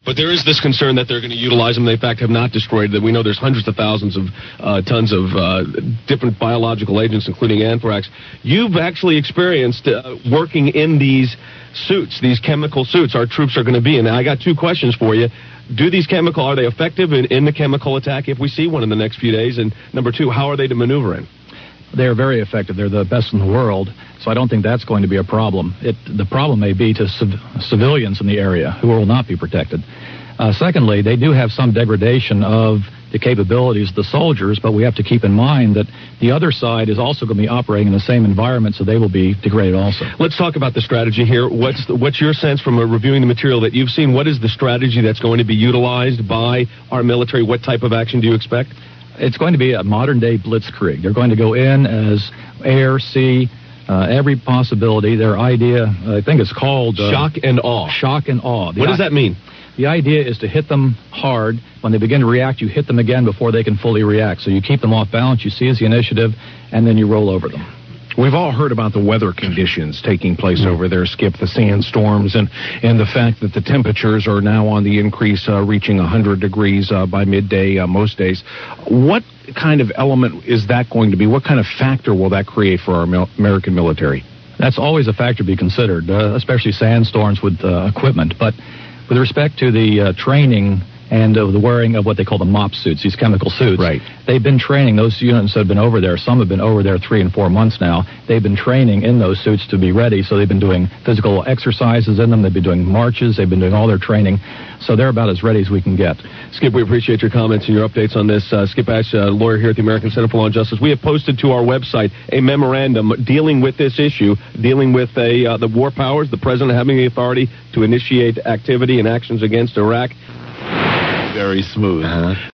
But there is this concern that they're going to utilize them. They, in fact, have not destroyed them. We know there's hundreds of thousands of tons of different biological agents, including anthrax. You've actually experienced working in these suits, these chemical suits our troops are going to be in. Now, I got two questions for you. Are they effective in the chemical attack if we see one in the next few days? And number two, how are they to maneuver in? They're very effective. They're the best in the world, so I don't think that's going to be a problem. The problem may be to civilians in the area who will not be protected. Secondly, they do have some degradation of the capabilities of the soldiers, but we have to keep in mind that the other side is also going to be operating in the same environment, so they will be degraded also. Let's talk about the strategy here. What's your sense from reviewing the material that you've seen? What is the strategy that's going to be utilized by our military? What type of action do you expect? It's going to be a modern-day blitzkrieg. They're going to go in as air, sea, every possibility. Their idea, I think it's called... shock and awe. Shock and awe. What does that mean? The idea is to hit them hard. When they begin to react, you hit them again before they can fully react. So you keep them off balance, you seize the initiative, and then you roll over them. We've all heard about the weather conditions taking place over there, Skip, the sandstorms, and the fact that the temperatures are now on the increase, reaching 100 degrees by midday most days. What kind of element is that going to be? What kind of factor will that create for our American military? That's always a factor to be considered, especially sandstorms with equipment. But with respect to the training and the wearing of what they call the MOP suits, these chemical suits. Right. They've been training. Those units have been over there. Some have been over there 3 and 4 months now. They've been training in those suits to be ready, so they've been doing physical exercises in them. They've been doing marches. They've been doing all their training. So they're about as ready as we can get. Skip, we appreciate your comments and your updates on this. Skip Ash, lawyer here at the American Center for Law and Justice. We have posted to our website a memorandum dealing with this issue, dealing with the war powers, the president having the authority to initiate activity and actions against Iraq. Very smooth.